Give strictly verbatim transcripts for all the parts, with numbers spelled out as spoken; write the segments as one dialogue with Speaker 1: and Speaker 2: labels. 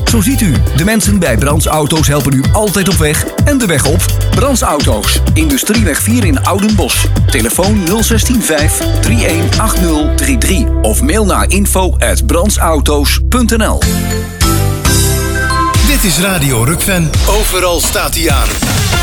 Speaker 1: Zo ziet u, de mensen bij Brands Auto's helpen u altijd op weg en de weg op. Brands Auto's, Industrieweg vier in Oudenbosch. Telefoon nul een zes vijf drie een acht nul drie drie of mail naar info at brandsauto's punt n l.
Speaker 2: Dit is Radio Rukven. Overal staat hij aan.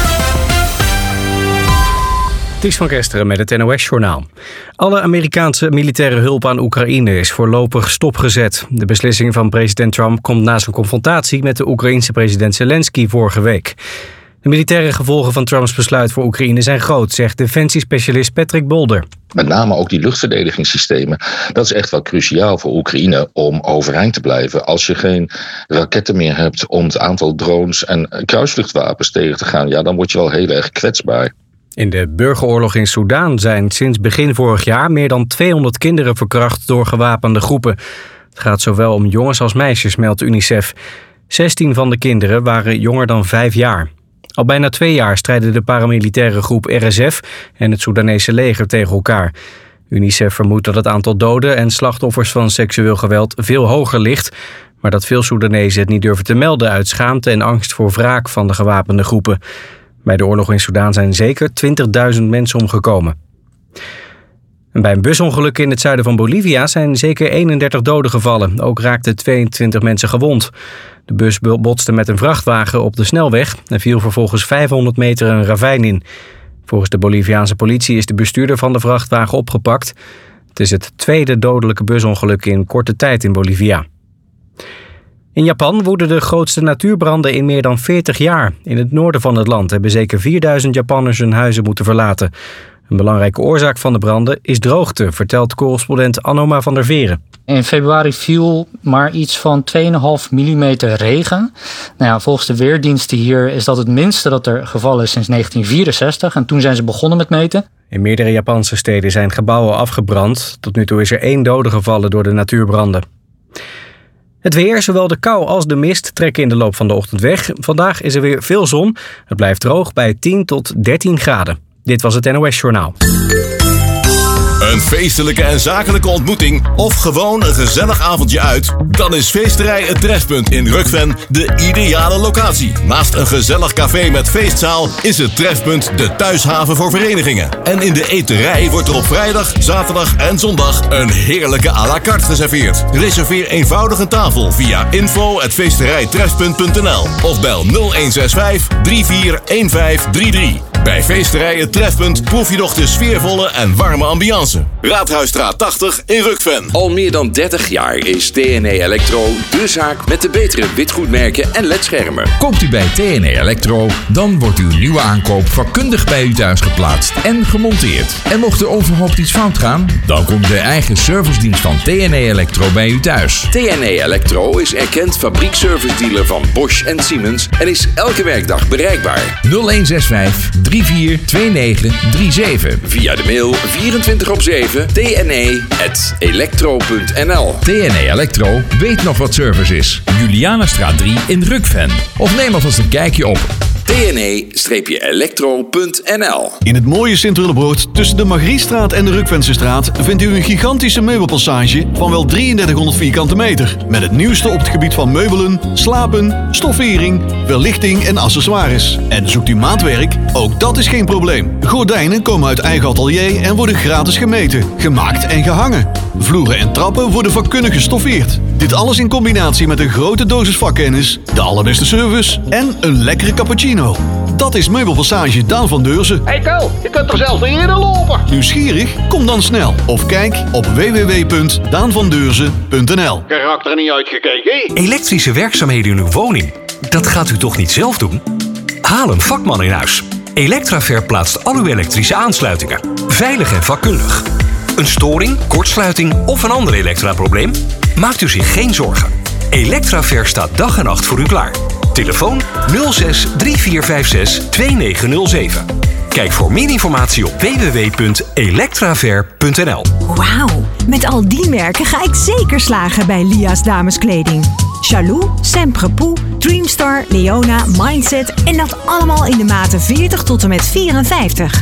Speaker 3: Ties van Kesteren met het N O S-journaal. Alle Amerikaanse militaire hulp aan Oekraïne is voorlopig stopgezet. De beslissing van president Trump komt na zijn confrontatie met de Oekraïense president Zelensky vorige week. De militaire gevolgen van Trumps besluit voor Oekraïne zijn groot, zegt defensiespecialist Patrick Bolder.
Speaker 4: Met name ook die luchtverdedigingssystemen. Dat is echt wel cruciaal voor Oekraïne om overeind te blijven. Als je geen raketten meer hebt om het aantal drones en kruisvluchtwapens tegen te gaan, ja, dan word je wel heel erg kwetsbaar.
Speaker 3: In de burgeroorlog in Soedan zijn sinds begin vorig jaar meer dan tweehonderd kinderen verkracht door gewapende groepen. Het gaat zowel om jongens als meisjes, meldt UNICEF. zestien van de kinderen waren jonger dan vijf jaar. Al bijna twee jaar strijden de paramilitaire groep R S F en het Soedanese leger tegen elkaar. UNICEF vermoedt dat het aantal doden en slachtoffers van seksueel geweld veel hoger ligt, maar dat veel Soedanezen het niet durven te melden uit schaamte en angst voor wraak van de gewapende groepen. Bij de oorlog in Soedan zijn zeker twintigduizend mensen omgekomen. En bij een busongeluk in het zuiden van Bolivia zijn zeker eenendertig doden gevallen. Ook raakten tweeëntwintig mensen gewond. De bus botste met een vrachtwagen op de snelweg en viel vervolgens vijfhonderd meter een ravijn in. Volgens de Boliviaanse politie is de bestuurder van de vrachtwagen opgepakt. Het is het tweede dodelijke busongeluk in korte tijd in Bolivia. In Japan woeden de grootste natuurbranden in meer dan veertig jaar. In het noorden van het land hebben zeker vierduizend Japanners hun huizen moeten verlaten. Een belangrijke oorzaak van de branden is droogte, vertelt correspondent Anoma van der Veren.
Speaker 5: In februari viel maar iets van twee komma vijf millimeter regen. Nou ja, volgens de weerdiensten hier is dat het minste dat er gevallen is sinds negentien vierenzestig. En toen zijn ze begonnen met meten.
Speaker 3: In meerdere Japanse steden zijn gebouwen afgebrand. Tot nu toe is er één dode gevallen door de natuurbranden. Het weer, zowel de kou als de mist, trekken in de loop van de ochtend weg. Vandaag is er weer veel zon. Het blijft droog bij tien tot dertien graden. Dit was het N O S-journaal.
Speaker 2: Een feestelijke en zakelijke ontmoeting of gewoon een gezellig avondje uit? Dan is Feesterij Het Trefpunt in Rukven de ideale locatie. Naast een gezellig café met feestzaal is het Trefpunt de thuishaven voor verenigingen. En in de eterij wordt er op vrijdag, zaterdag en zondag een heerlijke à la carte geserveerd. Reserveer eenvoudig een tafel via info at feesterijtrefpunt punt n l of bel nul een zes vijf drie vier een vijf drie drie. Bij Feesterij Het Trefpunt proef je nog de sfeervolle en warme ambiance. Raadhuisstraat tachtig in Rukven.
Speaker 6: Al meer dan dertig jaar is T N E Electro de zaak met de betere witgoedmerken en ledschermen.
Speaker 7: Koopt u bij T N E Electro, dan wordt uw nieuwe aankoop vakkundig bij u thuis geplaatst en gemonteerd. En mocht er overhoopt iets fout gaan, dan komt de eigen servicedienst van T N E Electro bij u thuis.
Speaker 6: T N E Electro is erkend fabriekservice-dealer van Bosch en Siemens en is elke werkdag bereikbaar.
Speaker 7: nul een zes vijf drie vier twee negen drie zeven.
Speaker 6: Via de mail vierentwintig op zeven t n e at electro punt n l.
Speaker 7: T N E Electro weet nog wat service is. Julianastraat drie in Rukven. Of neem alvast een kijkje op
Speaker 6: t n e electro punt n l.
Speaker 8: In het mooie Sint-Willebroord tussen de Margriestraat en de Rukvensestraat vindt u een gigantische meubelpassage van wel drieëndertighonderd vierkante meter. Met het nieuwste op het gebied van meubelen, slapen, stoffering, verlichting en accessoires. En zoekt u maatwerk? Ook dat is geen probleem. Gordijnen komen uit eigen atelier en worden gratis gemeten, gemaakt en gehangen. Vloeren en trappen worden vakkundig gestoffeerd. Dit alles in combinatie met een grote dosis vakkennis, de allerbeste service en een lekkere cappuccino. Dat is Meubelpassage Daan van Deurzen.
Speaker 9: Hey Kel, je kunt er zelf niet eerder lopen.
Speaker 8: Nieuwsgierig? Kom dan snel. Of kijk op w w w punt daan van deurzen punt n l.
Speaker 9: Karakter niet uitgekeken.
Speaker 10: Elektrische werkzaamheden in uw woning. Dat gaat u toch niet zelf doen? Haal een vakman in huis. Electraver plaatst al uw elektrische aansluitingen. Veilig en vakkundig. Een storing, kortsluiting of een ander elektraprobleem? Maakt u zich geen zorgen. Electraver staat dag en nacht voor u klaar. Telefoon nul zes drie vier vijf zes twee negen nul zeven. Kijk voor meer informatie op w w w punt electraver punt n l.
Speaker 11: Wauw, met al die merken ga ik zeker slagen bij Lia's Dameskleding. Chalou, Semprepoux, Dreamstar, Leona, Mindset en dat allemaal in de maten veertig tot en met vierenvijftig.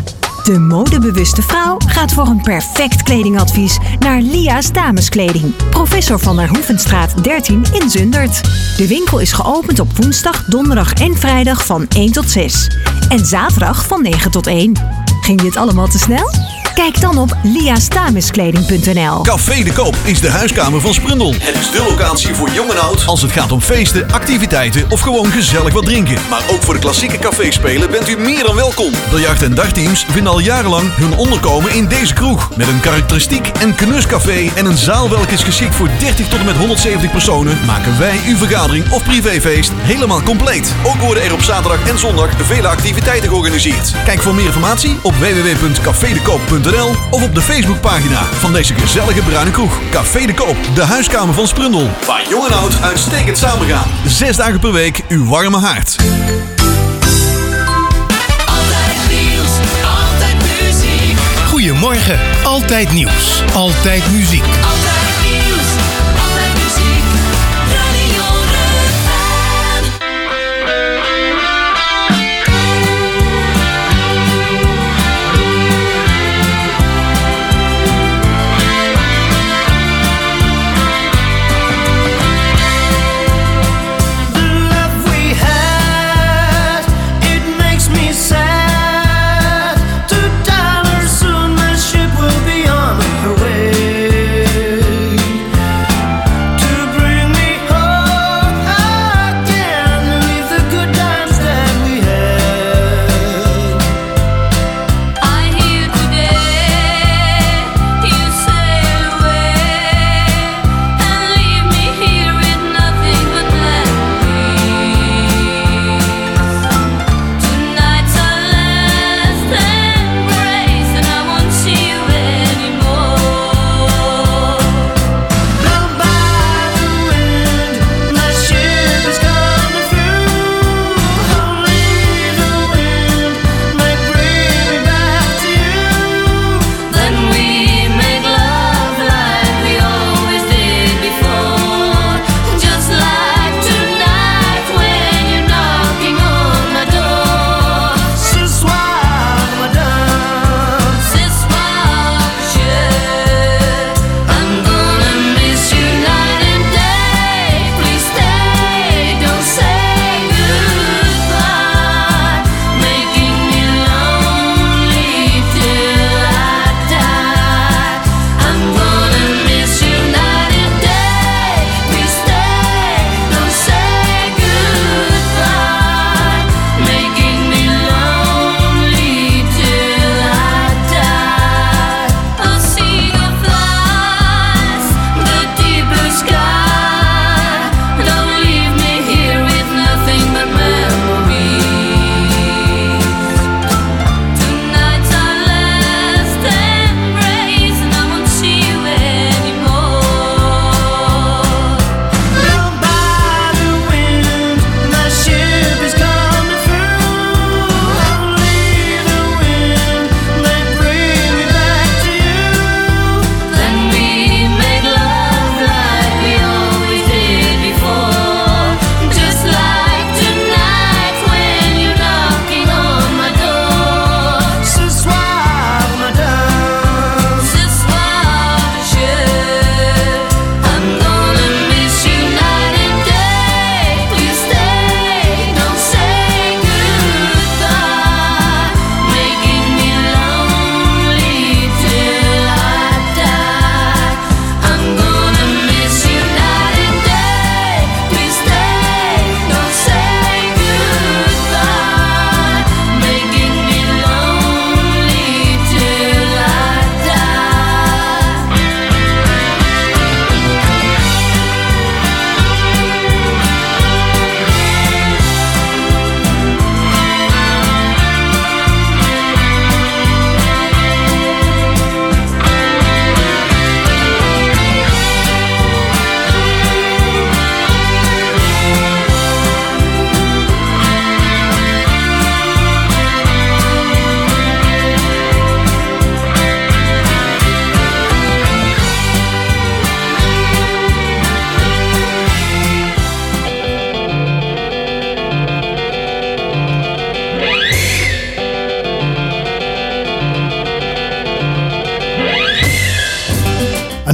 Speaker 11: De modebewuste vrouw gaat voor een perfect kledingadvies naar Lia's Dameskleding. Professor van der Hoevenstraat dertien in Zundert. De winkel is geopend op woensdag, donderdag en vrijdag van één tot zes. En zaterdag van negen tot één. Ging dit allemaal te snel? Kijk dan op lias dameskleding punt n l.
Speaker 8: Café de Koop is de huiskamer van Sprundel. Het is de locatie voor jong en oud als het gaat om feesten, activiteiten of gewoon gezellig wat drinken. Maar ook voor de klassieke caféspelen bent u meer dan welkom. Biljart- en dartteams vinden al jarenlang hun onderkomen in deze kroeg. Met een karakteristiek en knuscafé en een zaal welke is geschikt voor dertig tot en met honderdzeventig personen, maken wij uw vergadering of privéfeest helemaal compleet. Ook worden er op zaterdag en zondag vele activiteiten georganiseerd. Kijk voor meer informatie op w w w punt café de koop punt n l of op de Facebookpagina van deze gezellige bruine kroeg. Café de Koop, de huiskamer van Sprundel. Waar jong en oud uitstekend samengaan. Zes dagen per week uw warme haard.
Speaker 12: Altijd nieuws, altijd muziek.
Speaker 13: Goedemorgen, altijd nieuws, altijd muziek.
Speaker 12: Altijd nieuws, altijd muziek. Radio
Speaker 14: Two dollars soon the ship will be on her way.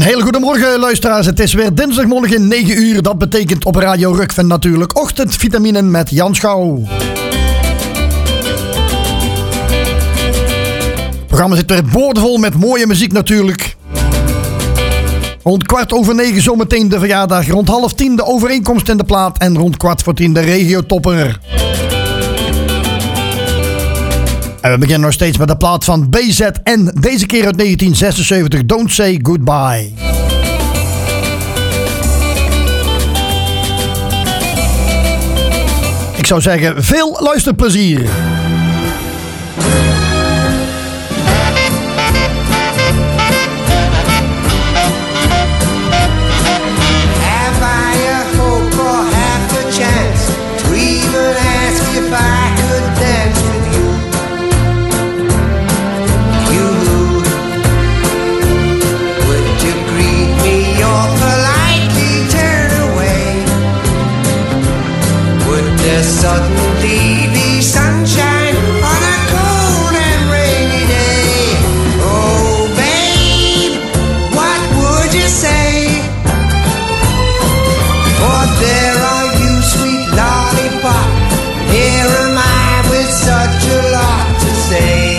Speaker 14: Een hele goede morgen luisteraars. Het is weer dinsdagmorgen negen uur. Dat betekent op Radio Rukven natuurlijk ochtendvitaminen met Jan Schouw. Het programma zit weer boordevol met mooie muziek natuurlijk. Rond kwart over negen zometeen de verjaardag. Rond half tien de overeenkomst in de plaat. En rond kwart voor tien de regiotopper. En we beginnen nog steeds met de plaat van B Z N. Deze keer uit negentien zesenzeventig. Don't Say Goodbye. Ik zou zeggen, veel luisterplezier.
Speaker 15: Suddenly be sunshine on a cold and rainy day. Oh babe, what would you say? For there are you, sweet lollipop. Here am I with such a lot to say.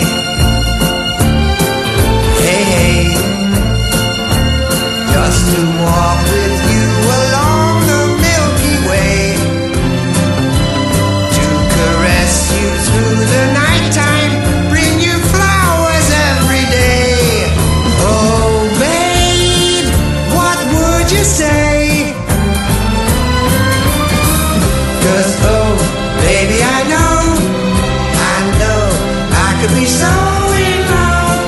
Speaker 15: Hey, hey, just to walk with you along the Milky Way. Through the nighttime, bring you flowers every day. Oh, babe, what would you say? 'Cause oh, baby, I know, I know I could be so in love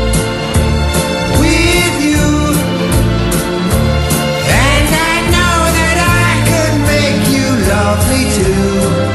Speaker 15: with you, and I know that I could make you love me too.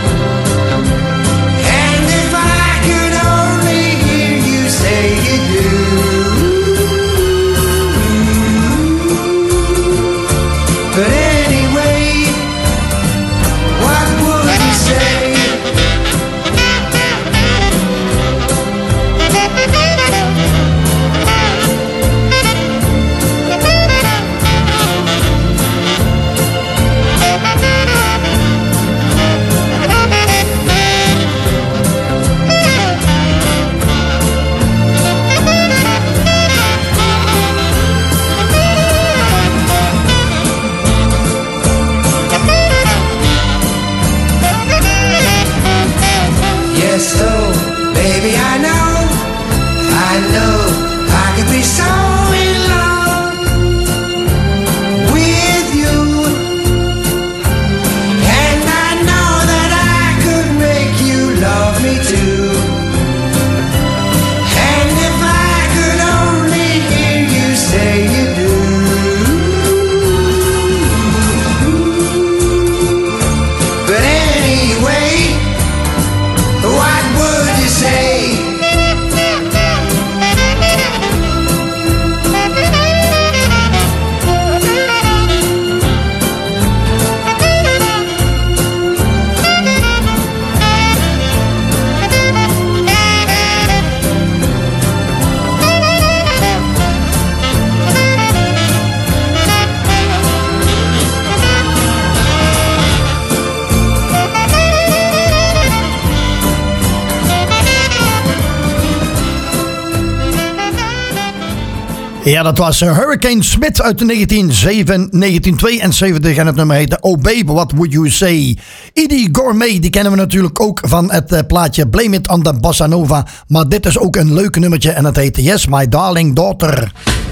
Speaker 14: Ja, dat was Hurricane Smith uit negentien tweeënzeventig en het nummer heette Oh Babe, What Would You Say? Edie Gourmet, die kennen we natuurlijk ook van het uh, plaatje Blame It on the Bossa Nova. Maar dit is ook een leuk nummertje en het heet Yes, My Darling Daughter.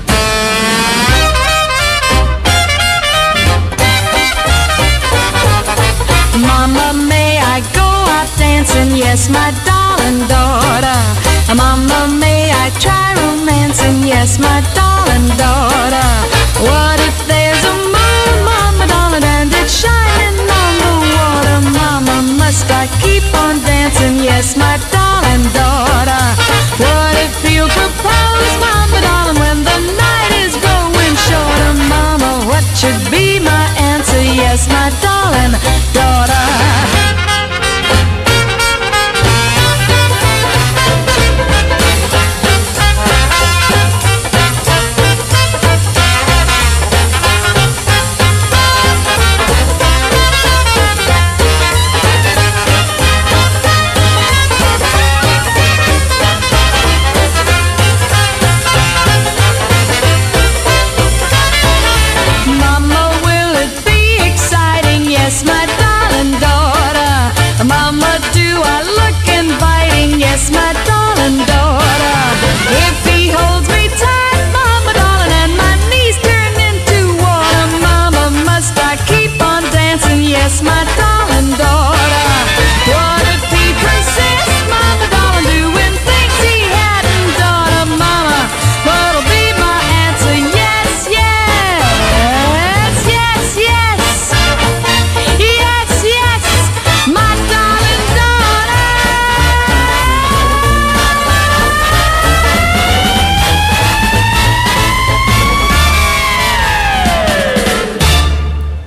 Speaker 12: Mama, may I go out dancing? Yes, my darling daughter. Mama, may I try romancing? Yes, my darling daughter. What if there's a moon, mama darling, and it's shining on the water? Mama, must I keep on dancing? Yes, my darling daughter. What if you propose, mama darling, when the night is growing shorter? Mama, what should be my answer? Yes, my darling daughter.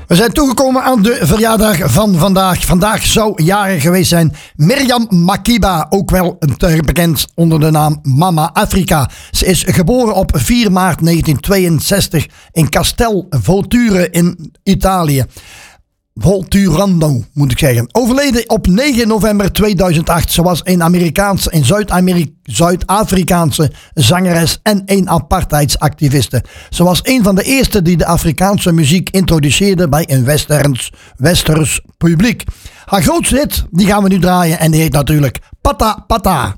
Speaker 14: We zijn toegekomen aan de verjaardag van vandaag. Vandaag zou jarig geweest zijn Miriam Makeba, ook wel bekend onder de naam Mama Afrika. Ze is geboren op vier maart negentien tweeënzestig in Castel Volturno in Italië. Volturno, moet ik zeggen. Overleden op negen november tweeduizend acht. Ze was een Amerikaanse en Zuid-Ameri- Zuid-Afrikaanse zangeres en een apartheidsactiviste. Ze was een van de eerste die de Afrikaanse muziek introduceerde bij een westerns, westers publiek. Haar grootste hit, die gaan we nu draaien en die heet natuurlijk Pata Pata.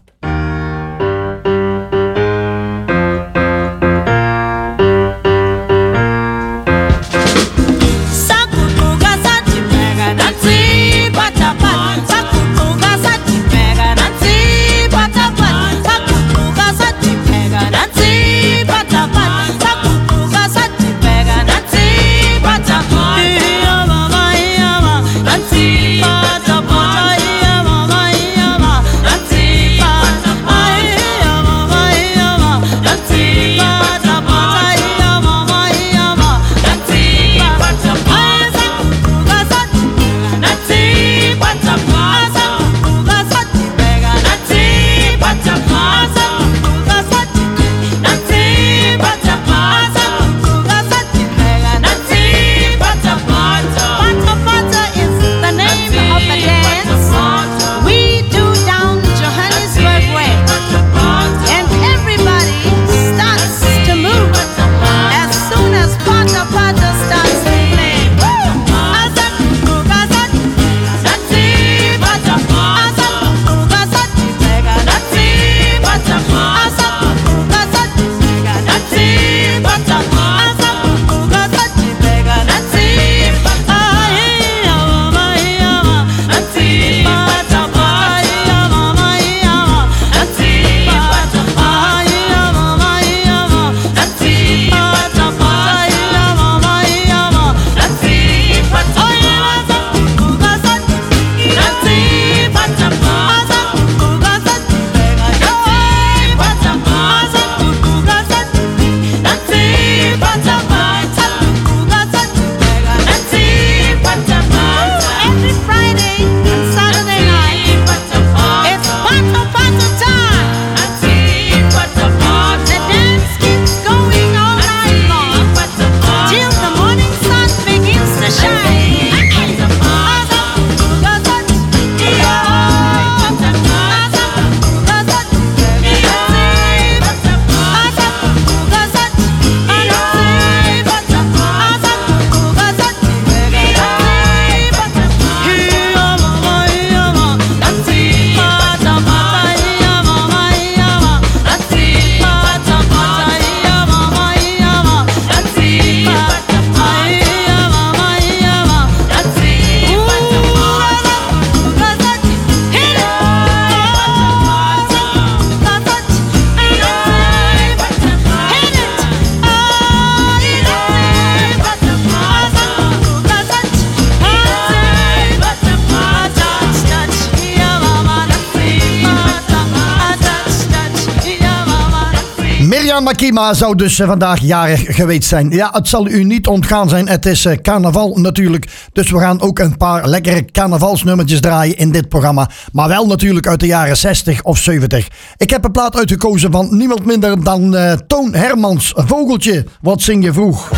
Speaker 14: Makeba zou dus vandaag jarig geweest zijn. Ja, het zal u niet ontgaan zijn. Het is carnaval natuurlijk. Dus we gaan ook een paar lekkere carnavalsnummertjes draaien in dit programma. Maar wel natuurlijk uit de jaren zestig of zeventig. Ik heb een plaat uitgekozen van niemand minder dan uh, Toon Hermans. Vogeltje, wat zing je vroeg?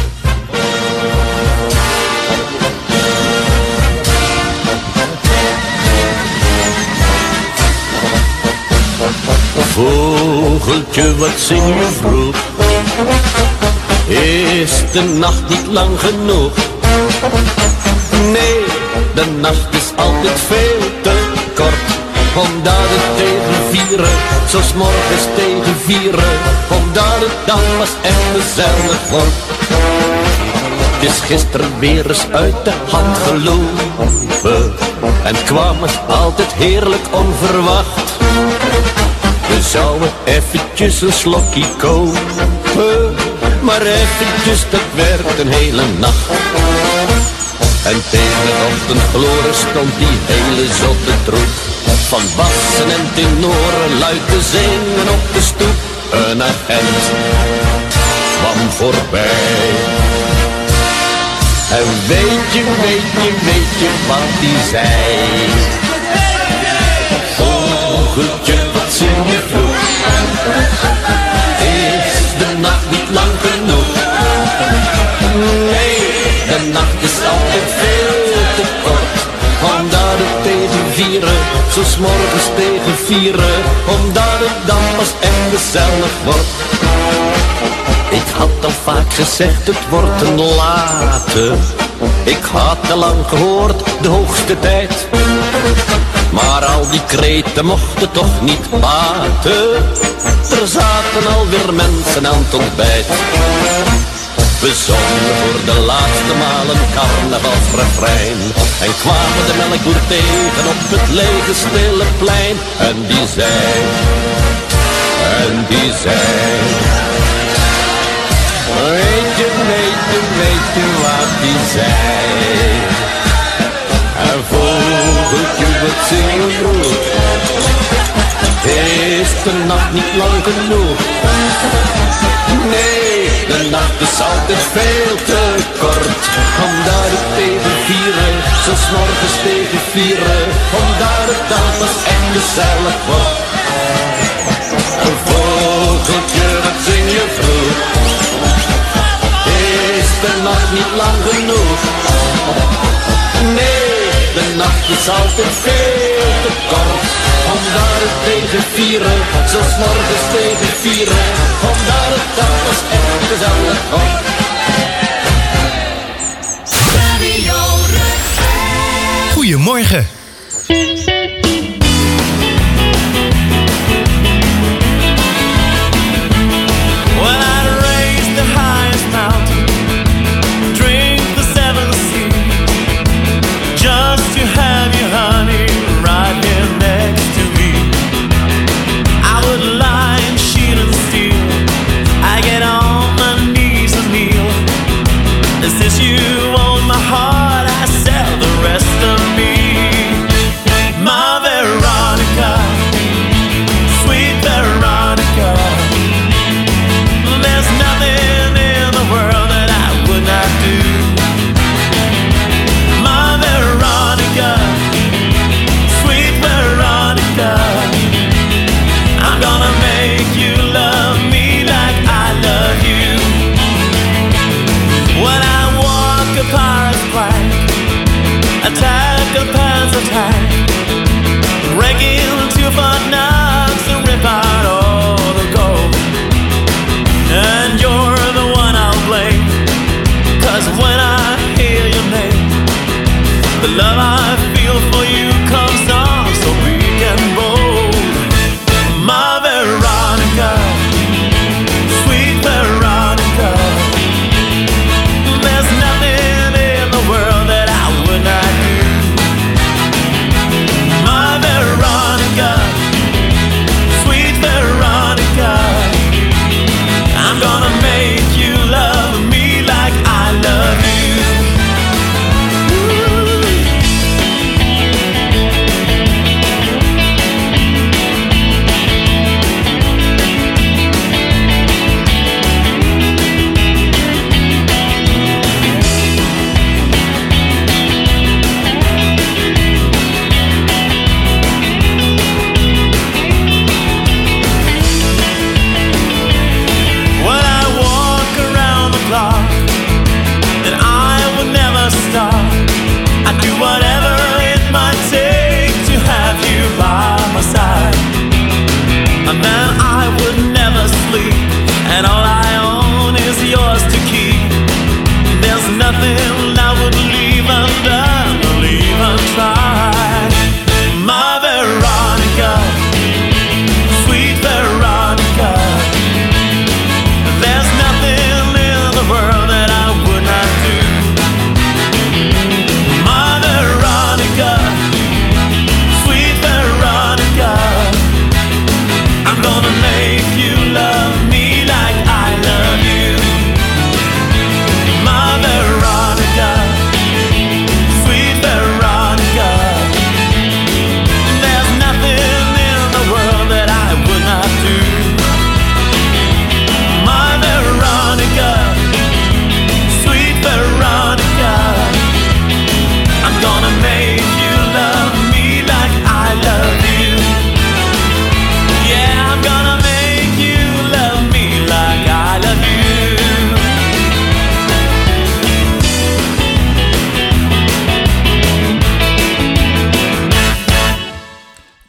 Speaker 16: Vogeltje, wat zing je vroeg? Is de nacht niet lang genoeg? Nee, de nacht is altijd veel te kort. Omdat het tegen vieren, zo 's morgens tegen vieren. Omdat het dan pas echt gezellig wordt. Het is gisteren weer eens uit de hand gelopen. En kwam het altijd heerlijk onverwacht. We zouden eventjes een slokje kopen, maar eventjes, dat werd een hele nacht. En tegen de ochtendgloren stond die hele zotte troep van bassen en tenoren luid te zingen op de stoep. Een agent kwam voorbij. En weet je, weet je, weet je wat die zei? Vogeltje, wat zing je vroeg? Is de nacht niet lang genoeg? Nee, de nacht is altijd veel te kort. Omdat het tegen vieren, zo 's morgens tegen vieren. Omdat het dan pas echt gezellig wordt. Ik had al vaak gezegd, het wordt een late. Ik had te lang gehoord, de hoogste tijd. Maar al die kreten mochten toch niet baten. Er zaten alweer mensen aan het ontbijt. We zongen voor de laatste maal een carnavalsrefrein. En kwamen de melkboer tegen op het lege stille plein. En die zei, en die zei. Weet je, weet je, weet je wat die zei? En vogeltje, wat zingen vroeg? Is de nacht niet lang genoeg? Nee, de nacht is altijd veel te kort. Omdat het tegen vieren, zo 's morgens tegen vieren. Omdat het dan pas echt gezellig wordt. Een vogeltje, wat zing je vroeg? Is de nacht niet lang genoeg? Nee, de nacht is altijd veel te kort. Omdat het tegen vieren, zo 's morgens tegen vieren. Omdat het dan pas echt gezellig wordt.
Speaker 13: Goedemorgen.
Speaker 17: You own my heart, I sell the rest of me. My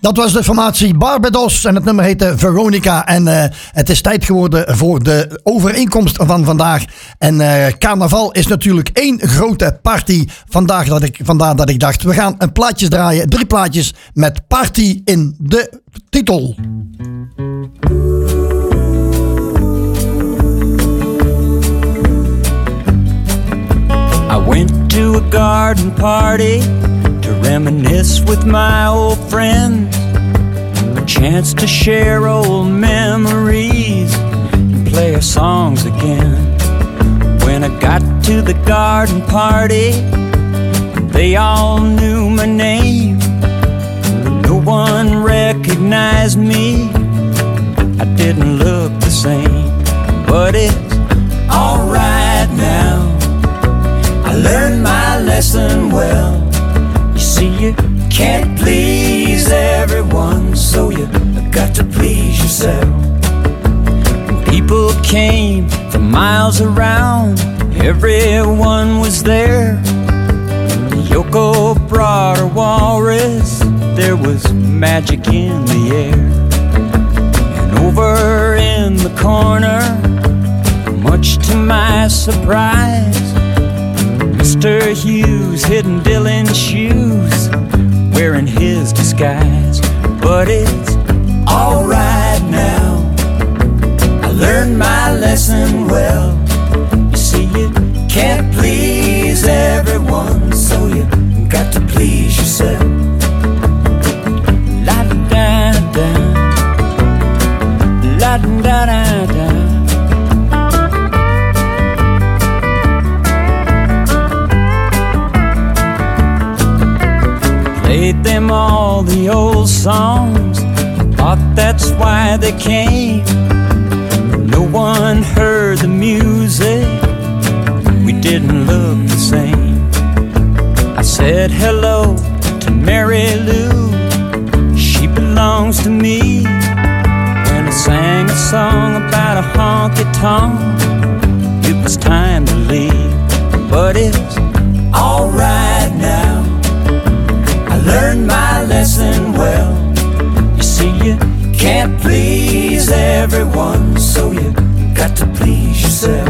Speaker 14: Dat was de formatie Barbados en het nummer heette Veronica. En uh, het is tijd geworden voor de overeenkomst van vandaag. En uh, carnaval is natuurlijk één grote party. Vandaag dat ik, vandaar dat ik dacht, we gaan een plaatjes draaien. Drie plaatjes met party in de titel.
Speaker 17: I went to a garden party to reminisce with my old friends. A chance to share old memories and play our songs again. When I got to the garden party, they all knew my name. No one recognized me. I didn't look the same, but it's alright now. I learned my lesson well. You see, you can't please everyone, so you got to please yourself. People came from miles around, everyone was there. Yoko brought her walrus, there was magic in the air. And over in the corner, much to my surprise, Mister Hughes hidden Dylan's shoes, wearing his disguise. But it's alright now, I learned my lesson well. You see, you can't please everyone, so you got to please yourself. La da da, la da da da. Played them all the old songs, thought that's why they came. No one heard the music, we didn't look the same. I said hello to Mary Lou, she belongs to me. When I sang a song about a honky-tonk, it was time to leave. But it's alright now, I learned my lesson well. You see, you can't please everyone, so you got to please yourself.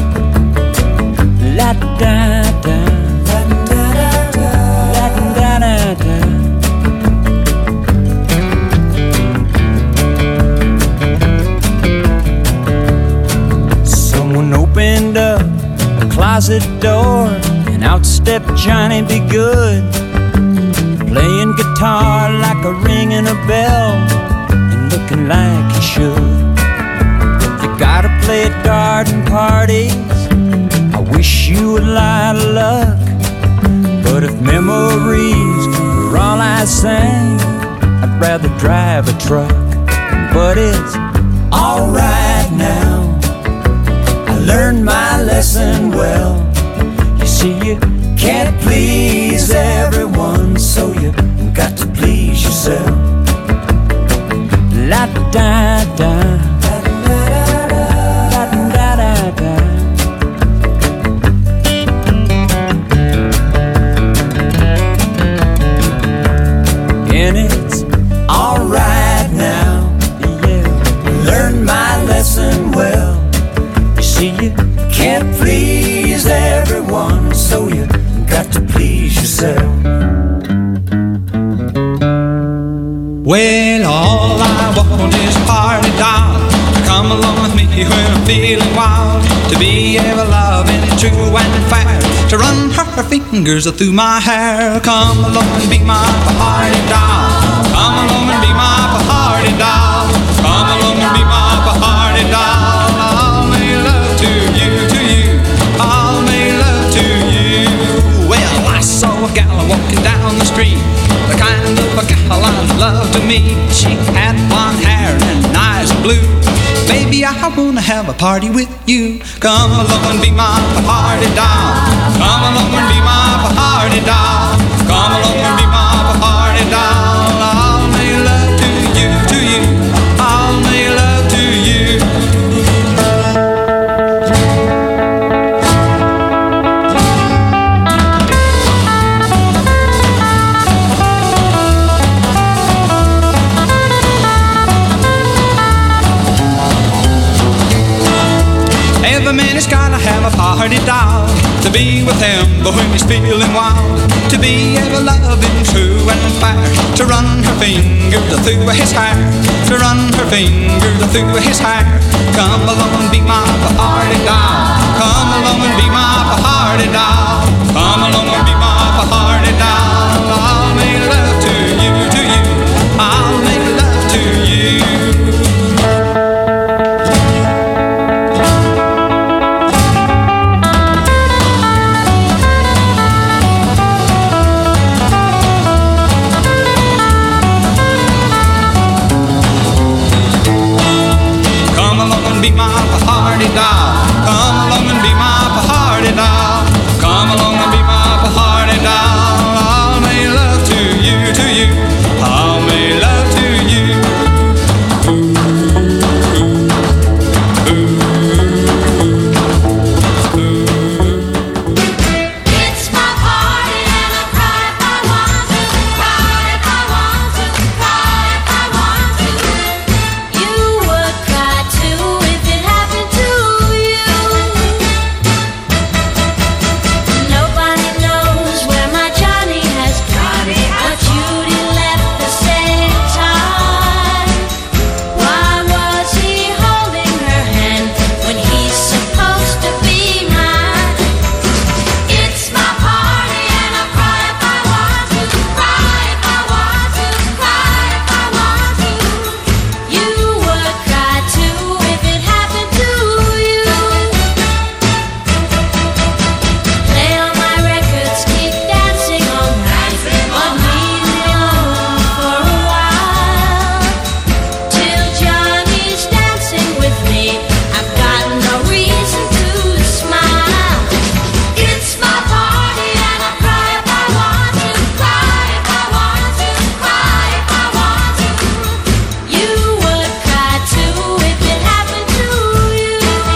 Speaker 17: La da da, la da da da, la da da da. Someone opened up a closet door, and out stepped Johnny Be Good, playing guitar like a ringing a bell, and looking like he should. You gotta play at garden parties, I wish you a lot of luck. But if memories were all I sang, I'd rather drive a truck. But it's alright now, I learned my lesson well. You see, you can't please everyone, so you got to please yourself. La da da, la da da da. And it's alright now, yeah, learned my lesson well. You see, you can't please everyone, so you got to please yourself.
Speaker 18: Well, all I want is a party doll to come along with me when I'm feeling wild, to be ever loving, true and fair, to run her fingers through my hair. Come along and be my party doll. Come along and be my party doll. Come along and be my party doll. I'll make love to you, to you. I'll make love to you. Well, I saw a gal walking down the street, the kind of a gal I love to meet. She had blonde hair and eyes of blue. Baby, I wanna have a party with you. Come along and be my party doll. Come along and be my party doll. Come along and be my party doll. I'll make love to you, to you. I'll make love to you. remember when he's feeling wild, to be ever loving, true and fair, to run her fingers through his hair, to run her fingers through his hair. Come along and be my party doll, come along and be my party doll, come along and be my party doll. I'll make love to you, to you, I'll make love to you. Be my party doll. Come along and be my party doll. Come along and be my party doll. I'll make love to you, to you. I'll make love to you. Ooh, ooh, ooh, ooh.
Speaker 12: It's my party and I cry if I want to, cry if I want to, cry if I want to. You would cry too. Nobody knows where my Johnny has gone, but Judy left the same time. Why was he holding her hand when he's supposed to be mine? It's my party and I cry if I want to, cry if I want to, cry if I want to. You would cry too if it happened to you. Play on my records, keep dancing all night, but leave me alone for a while. Till Johnny's dancing with me, I've got no reason to smile. It's my party and I cry if I want to, cry if I want to, cry if I want to. You would cry too if it happened to you.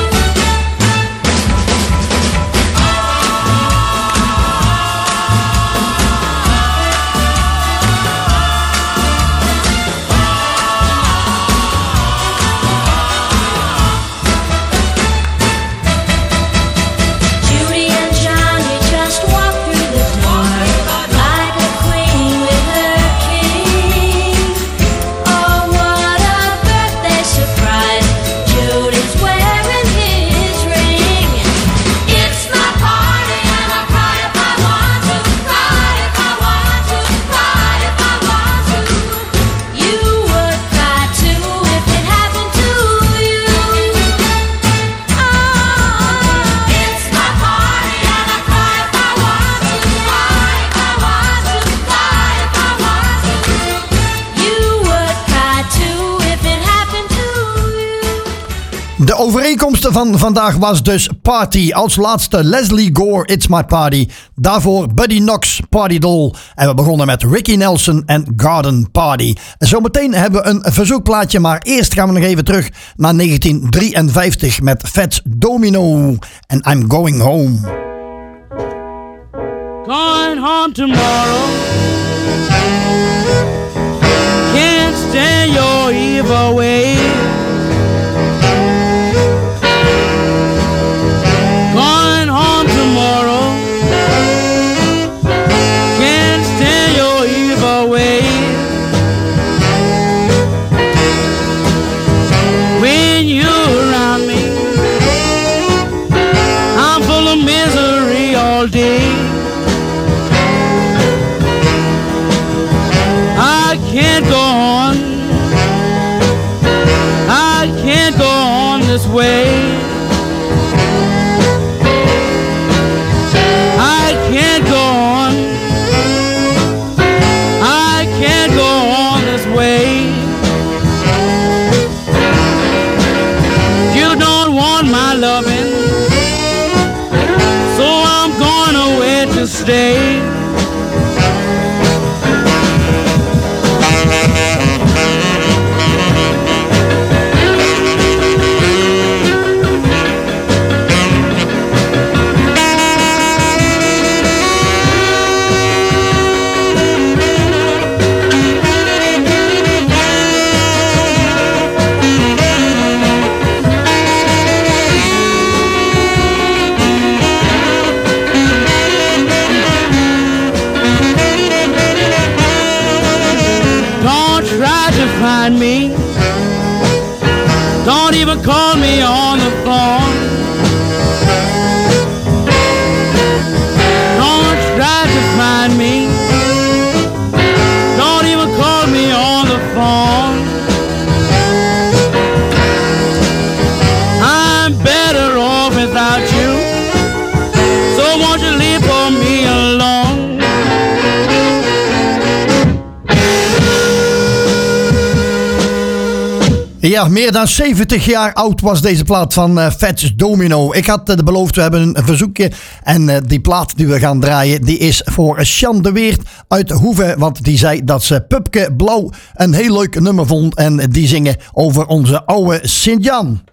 Speaker 12: Judy and Johnny just walked through the door like a queen with her king. Oh, what a birthday surprise! Judy's wearing his ring. It's my party and I cry if I want to, cry if I want to, cry if I want to. You would cry too if it happened to you. Oh, it's my party and I cry if I want to, cry if I want to, cry if I want to. You would cry too if it happened to you.
Speaker 14: De overeenkomst van vandaag was dus Party. Als laatste Leslie Gore, It's My Party. Daarvoor Buddy Knox, Party Doll. En we begonnen met Ricky Nelson en Garden Party. En zometeen hebben we een verzoekplaatje, maar eerst gaan we nog even terug naar negentien drieënvijftig met Fats Domino en I'm Going Home.
Speaker 19: Going home tomorrow. Can't stand your evil ways. Going home tomorrow. Can't stand your evil ways. When you're around me, I'm full of misery all day. I can't go on. I can't go on this way. I can't go on. I can't go on this way. You don't want my loving, so I'm going away to stay. find me. Don't even call me on the phone. Don't try to find me. Don't even call me on the phone. I'm better off without you. So won't you leave for me alone?
Speaker 14: Ja, meer dan zeventig jaar oud was deze plaat van uh, Fats Domino. Ik had uh, de beloofd, we hebben een verzoekje. En uh, die plaat die we gaan draaien, die is voor Sjan de Weert uit Hoeve. Want die zei dat ze Pupke Blauw een heel leuk nummer vond. En die zingen over onze oude Sint-Jan.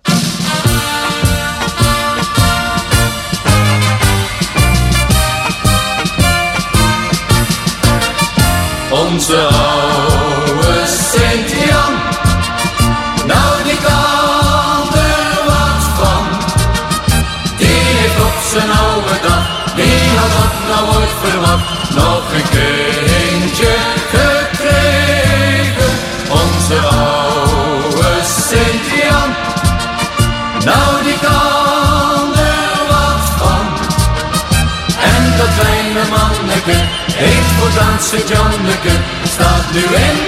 Speaker 15: Onze oude Sint-Jan, nou die kan er wat van. Die heeft op zijn oude dag, die had dat nou ooit verwacht, nog een kindje gekregen. Onze oude Sint-Jan, nou die kan er wat van. En dat kleine manneke heet voortaan Sint-Janneke, staat nu in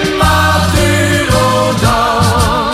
Speaker 15: Madurodam.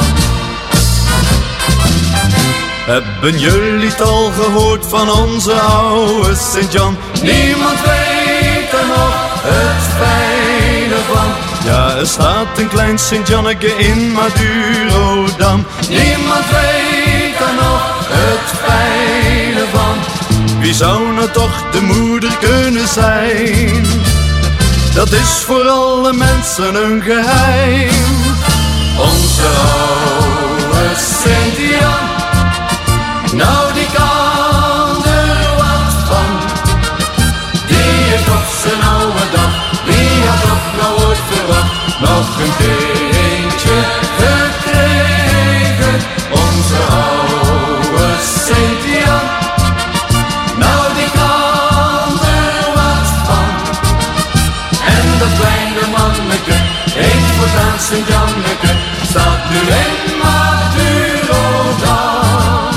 Speaker 20: Hebben jullie het al gehoord van onze oude Sint-Jan?
Speaker 15: Niemand weet er nog het fijne van.
Speaker 20: Ja, er staat een klein Sint-Janneke in Madurodam.
Speaker 15: Niemand weet er nog het fijne van.
Speaker 20: Wie zou nou toch de moeder kunnen zijn? Dat is voor alle mensen een geheim.
Speaker 15: Onze oude Sint-Jan, nou die kan er wat van. Die heeft op zijn oude dag, wie had dat nou ooit verwacht, nog een kindje gekregen. Onze oude Sint-Jan, nou die kan er wat van. En dat kleine manneke heet voortaan Sint-Janneke, staat nu in Madurodam.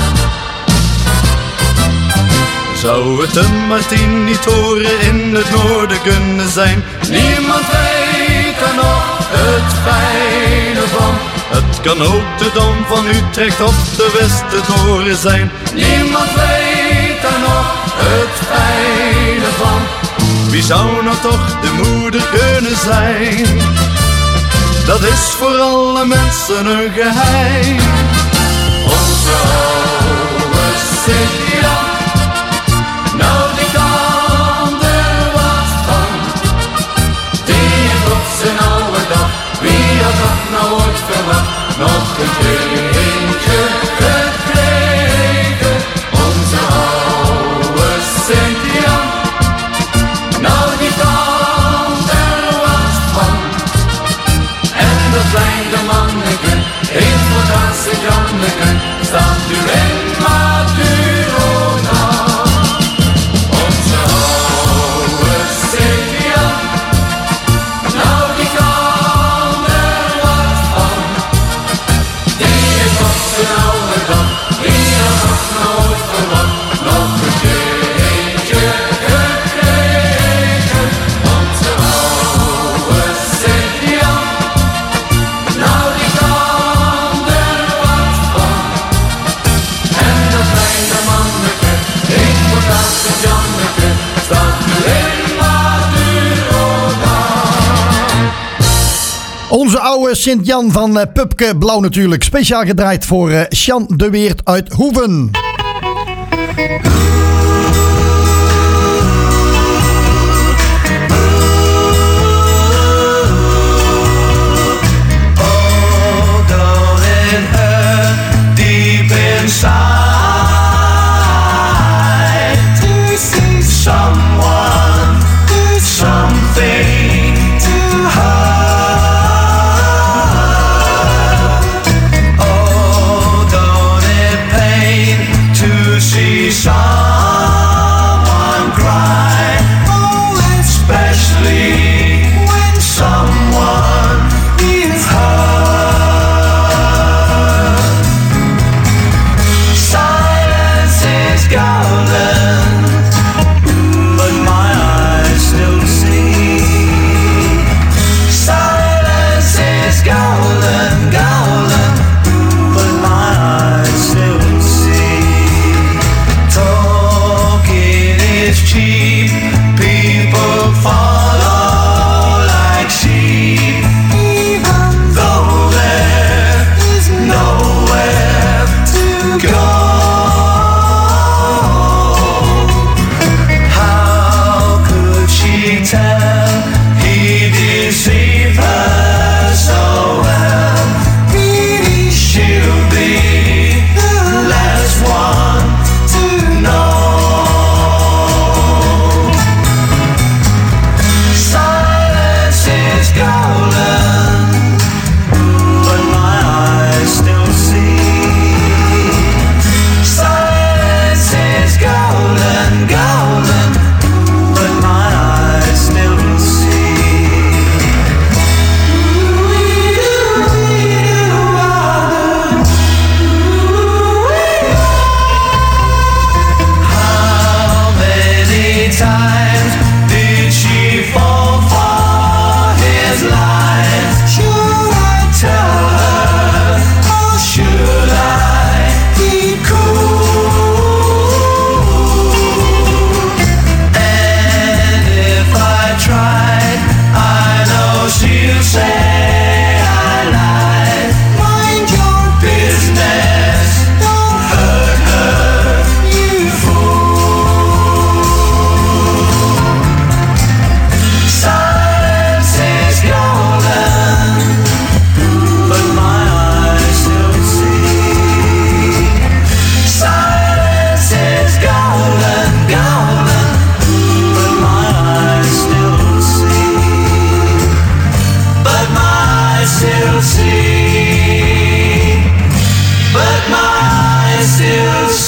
Speaker 20: Zou het een Martien niet horen in het noorden kunnen zijn?
Speaker 15: Niemand weet er nog het fijne van.
Speaker 20: Het kan ook de Dom van Utrecht of de Westertoren zijn.
Speaker 15: Niemand weet er nog het fijne van.
Speaker 20: Wie zou nou toch de moeder kunnen zijn? Dat is voor alle mensen een geheim.
Speaker 15: Onze oude Sint-Jan, nou die kan er wat van. Die heeft op zijn oude dag, wie had dat nou ooit verwacht, nog een kindje gekregen. Onze oude Sint-Jan, nou die kan er wat van. En dat kleine manneke heet voortaan Sint-Janneke, staat nu in Madurodam. Onze oude Sint-Jan, nou die kan er wat van. Die heeft op zijn oude dag, wie had dat nou ooit verwacht, nog een kindje gekregen. Onze oude Sint-Jan, nou die kan er wat van. En dat kleine manneke heet voortaan Sint-Janneke, staat nu in Madurodam.
Speaker 14: Onze oude Sint-Jan van uh, Pupke Blauw natuurlijk. Speciaal gedraaid voor uh, Sjan de Weert uit Hoeven.
Speaker 15: Oh, don't it hurt deep inside to see someone, something to hurt? Oh, don't it pain to see someone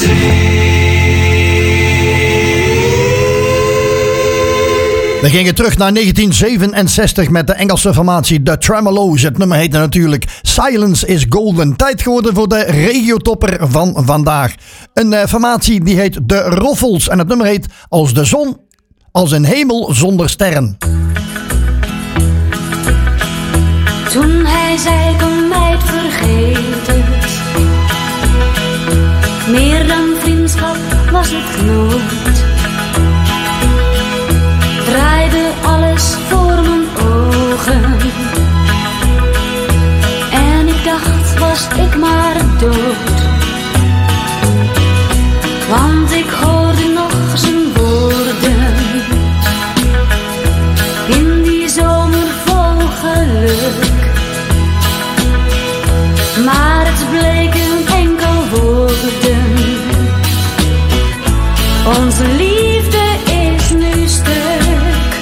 Speaker 14: We gingen terug naar negentien zevenenzestig met de Engelse formatie The Tremolo's. Het nummer heette natuurlijk Silence is Golden. Tijd geworden voor de regiotopper van vandaag. Een uh, formatie die heet De Roffels. En het nummer heet Als de zon, als een hemel zonder sterren.
Speaker 12: Toen hij zei, kom meid, vergeet het. Meer dan vriendschap was het nooit. Draaide alles voor mijn ogen. En ik dacht, was ik maar dood. Want ik hoorde nog zijn woorden. In die zomer vol geluk. Maar het bleken enkel woorden. Onze liefde is nu stuk.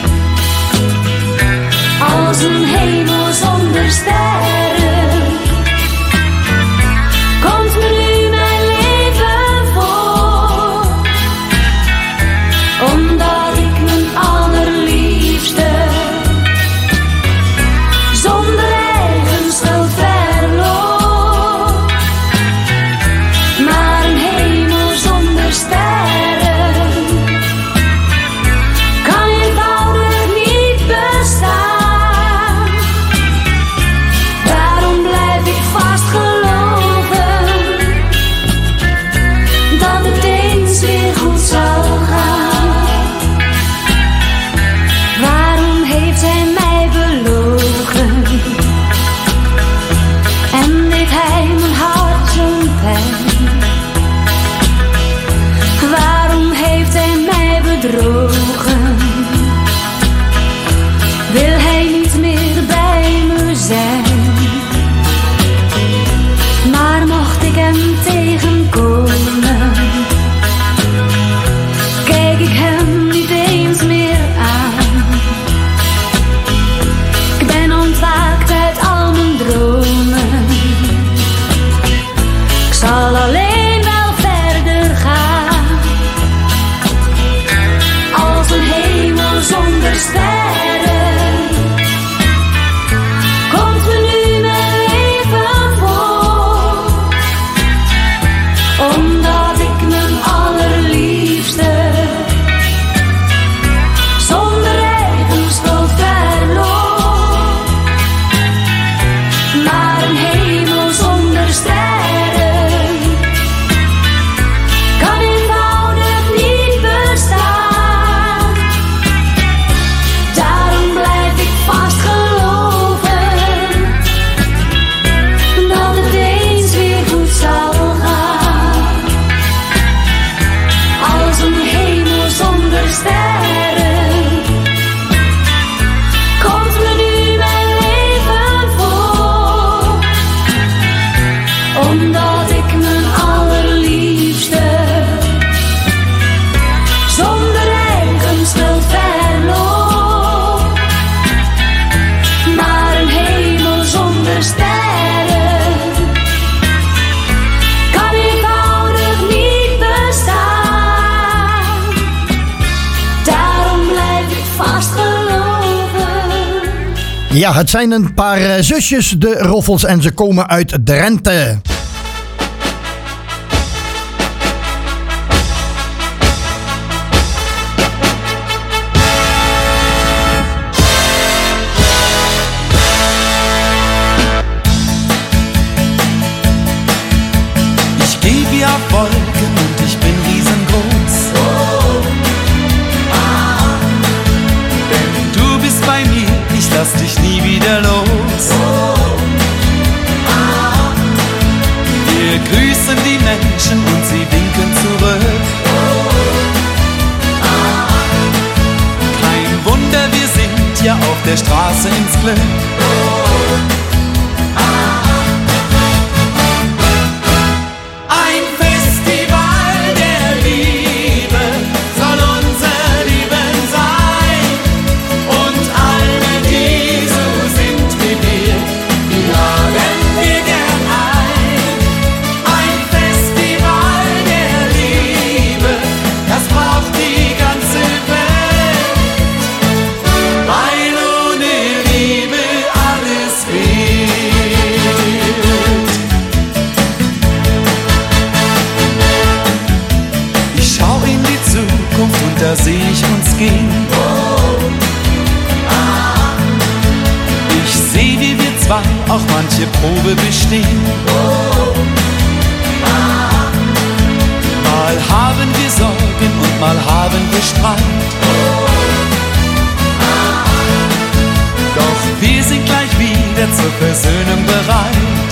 Speaker 12: Als een hemel zonder sterren. Komt me nu mijn leven voor. Omdat ik mijn allerliefste zonder eigen schuld verloor. Maar een hemel zonder sterren kan eenvoudig niet bestaan. Daarom blijf ik vast geloven dat het eens weer goed zal gaan. Waarom heeft hij mij belogen en deed hij mijn hart zo'n pijn? Waarom heeft hij mij bedrogen? Wil hij niet meer bij me zijn? Maar mocht ik hem tegenkomen, kijk ik hem niet eens meer aan. Ik ben ontwaakt uit al mijn dromen. Ik zal alleen wel verder gaan. Als een hemel zonder sterren komt me nu mijn leven voor. Omdat ik mijn allerliefste zonder eigen schuld verloor. Maar een hemel zonder sterren kan eenvoudig niet bestaan. Daarom blijf ik vast geloven dat het eens weer goed zal gaan. Als een hemel zonder sterren komt me nu mijn leven voor. Omdat ik mijn allerliefste zonder eigen schuld verloor. Maar een hemel zonder sterren kan eenvoudig niet bestaan. Daarom blijf ik vast geloven.
Speaker 14: Ja, het zijn een paar uh, zusjes, de Roffels, en ze komen uit Drenthe.
Speaker 21: Ich geb ja Wolken und ich bin riesengroß. Denn du bist bei mir, ich lass dich nie wieder los. Wir grüßen die Menschen und sie winken zurück. Kein Wunder, wir sind ja auf der Straße ins Glück. Ein Festival der Liebe soll unser Leben sein. Und alle, die so sind wie wir, die laden wir gern ein. Ein Festival der Liebe. zwei auch manche Probe bestehen. Mal haben wir Sorgen und mal haben wir Streit. Doch wir sind gleich wieder zur Versöhnung bereit.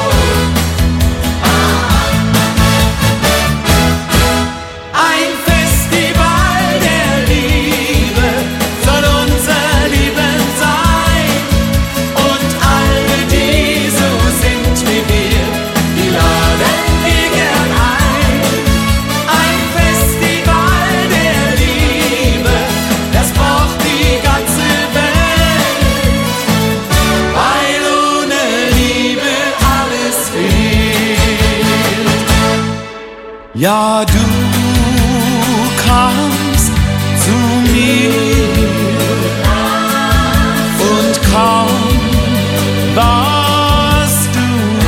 Speaker 21: Ein Festival der Liebe soll unser Leben sein. Und alle, die so sind wie wir, die laden wir gern ein. Ein Festival der Liebe, das braucht die ganze Welt. Weil ohne Liebe alles fehlt. Ja, du kamst zu mir und kaum warst du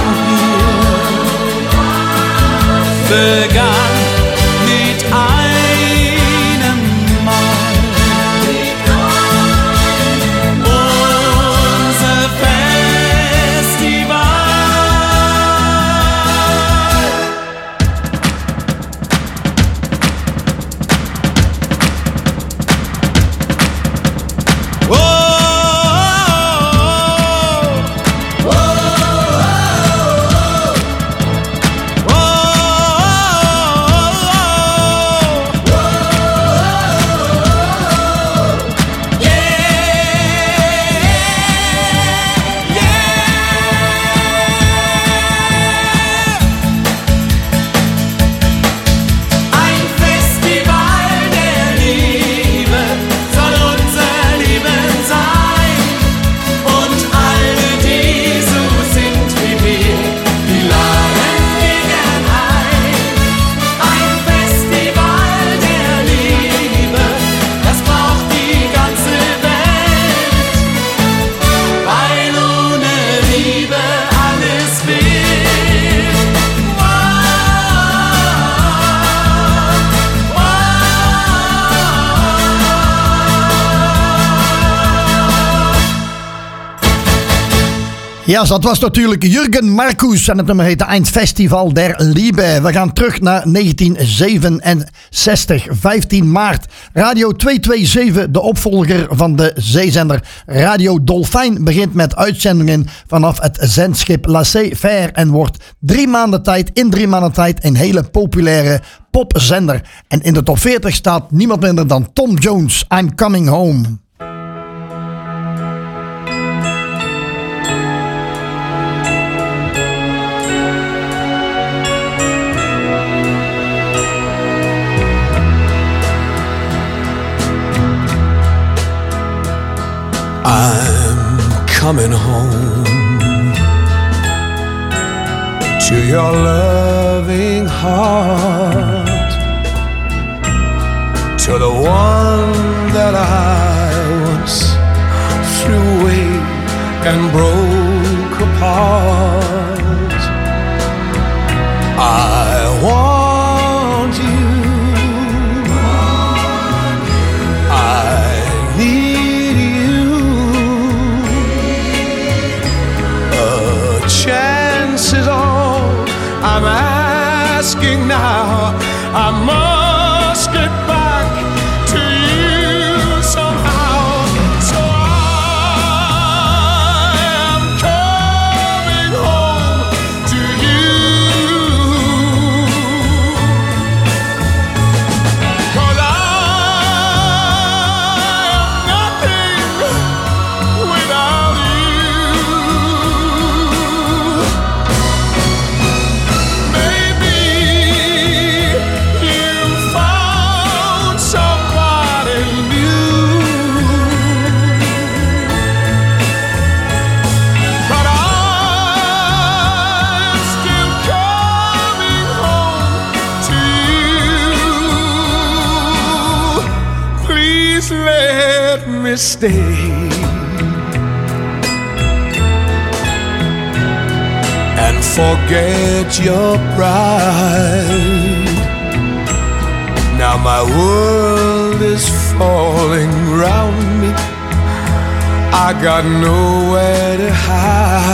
Speaker 21: hier, begann mit einem Mal unser Festival. Ein Festival der Liebe soll unser Leben sein. Und alle, die so sind wie wir, die laden wir gern ein. Ein Festival der Liebe, das braucht die ganze Welt. Weil ohne Liebe alles fehlt.
Speaker 14: Ja, dat was natuurlijk Jurgen Marcus en het nummer heette Eindfestival der Liebe. We gaan terug naar negentien zevenenzestig, vijftien maart. Radio tweehonderdzevenentwintig, de opvolger van de zeezender Radio Dolfijn, begint met uitzendingen vanaf het zendschip Laissez-faire en wordt drie maanden tijd, in drie maanden tijd een hele populaire popzender. En in de top veertig staat niemand minder dan Tom Jones, I'm Coming Home.
Speaker 1: I'm coming home to your loving heart, to the one that I once threw away and broke apart. I want you, I need chance is all I'm asking now. I must get back to you somehow. So I am coming home to you. 'Cause I am nothing without you. Let me stay and forget your pride. Now my world is falling round me. I got nowhere to hide.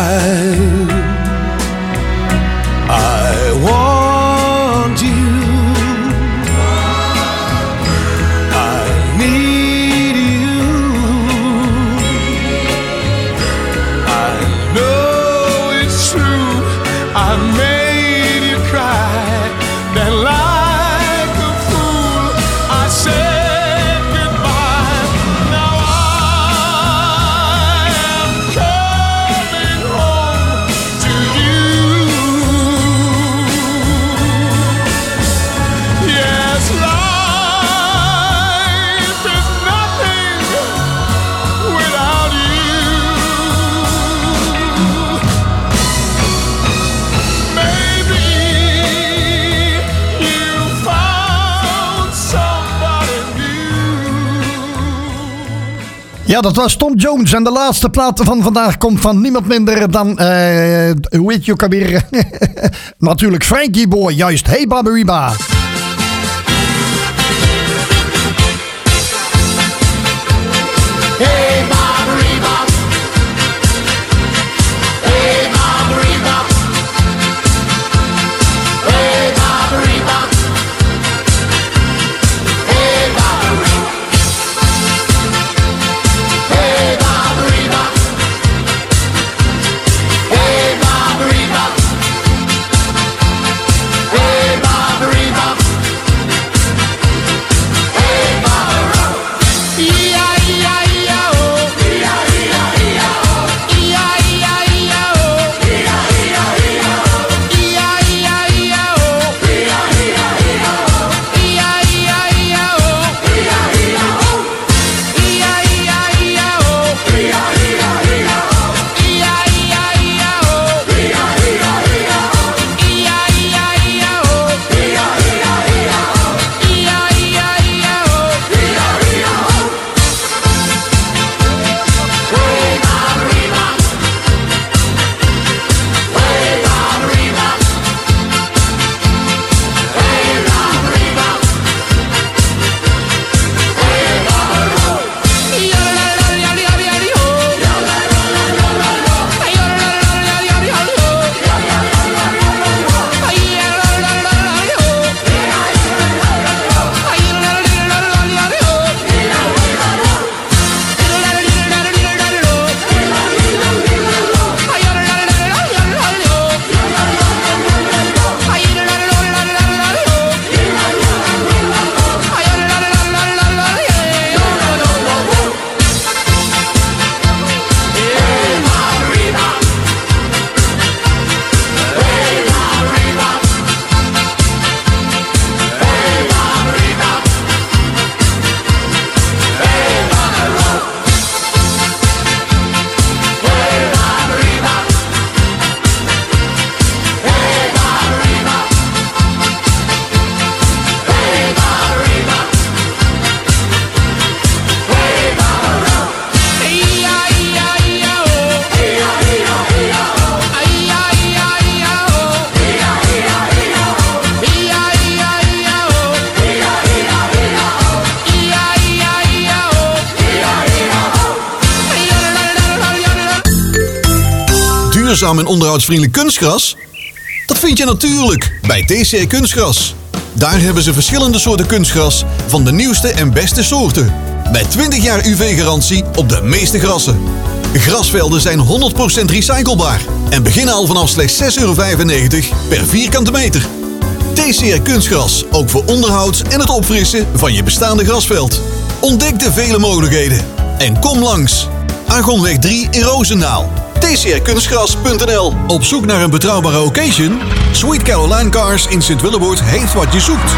Speaker 14: Ja, dat was Tom Jones. En de laatste plaat van vandaag komt van niemand minder dan, uh, hoe heet je ook alweer? Natuurlijk Frankie Boy, juist. Hey Baberiba.
Speaker 15: Hey Baberiba. Hey Baberiba. Hey Baberiba. Hey Baberiba. Hey Baberiba. Hey Baberiba. Hey Baberiba. Hey Baberiba.
Speaker 8: Duurzaam en onderhoudsvriendelijk kunstgras? Dat vind je natuurlijk bij T C R Kunstgras. Daar hebben ze verschillende soorten kunstgras van de nieuwste en beste soorten. Met twintig jaar U V-garantie op de meeste grassen. Grasvelden zijn honderd procent recyclebaar en beginnen al vanaf slechts zes euro vijfennegentig per vierkante meter. T C R Kunstgras, ook voor onderhoud en het opfrissen van je bestaande grasveld. Ontdek de vele mogelijkheden en kom langs. Argonweg drie in Roosendaal. T C R kunstgras punt n l. Op zoek naar een betrouwbare occasion? Sweet Caroline Cars in Sint-Willeboord heeft wat je zoekt.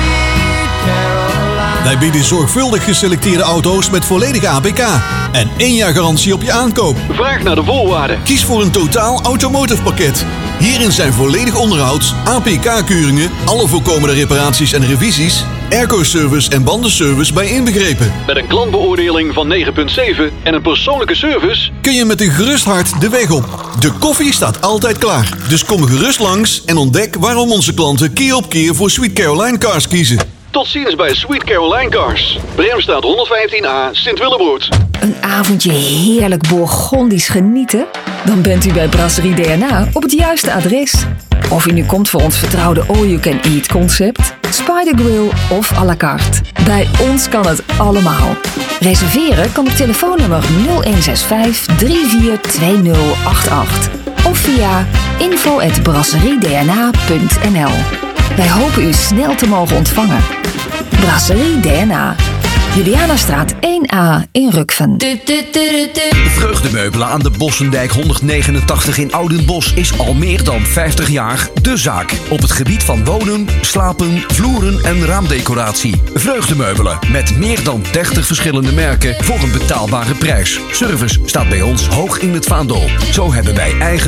Speaker 8: Wij bieden zorgvuldig geselecteerde auto's met volledige A P K en één jaar garantie op je aankoop.
Speaker 9: Vraag naar de voorwaarden.
Speaker 8: Kies voor een totaal automotive pakket. Hierin zijn volledig onderhoud, A P K-keuringen, alle voorkomende reparaties en revisies, airco-service en bandenservice bij inbegrepen.
Speaker 9: Met een klantbeoordeling van negen komma zeven en een persoonlijke service
Speaker 8: kun je met een gerust hart de weg op. De koffie staat altijd klaar. Dus kom gerust langs en ontdek waarom onze klanten keer op keer voor Sweet Caroline Cars kiezen.
Speaker 9: Tot ziens bij Sweet Caroline Cars. Bremstraat honderdvijftien A, Sint-Willeboord.
Speaker 11: Een avondje heerlijk Bourgondisch genieten? Dan bent u bij Brasserie D N A op het juiste adres. Of u nu komt voor ons vertrouwde all-you-can-eat concept, Spider Grill of à la carte. Bij ons kan het allemaal. Reserveren kan op telefoonnummer nul een zes vijf drie vier twee nul acht acht of via info at brasserie d n a punt n l. Wij hopen u snel te mogen ontvangen. Brasserie D N A. Julianastraat één A in Rukven.
Speaker 10: Vreugdemeubelen aan de Bossendijk honderdnegenentachtig in Oudenbosch is al meer dan vijftig jaar de zaak. Op het gebied van wonen, slapen, vloeren en raamdecoratie. Vreugdemeubelen met meer dan dertig verschillende merken voor een betaalbare prijs. Service staat bij ons hoog in het vaandel. Zo hebben wij eigen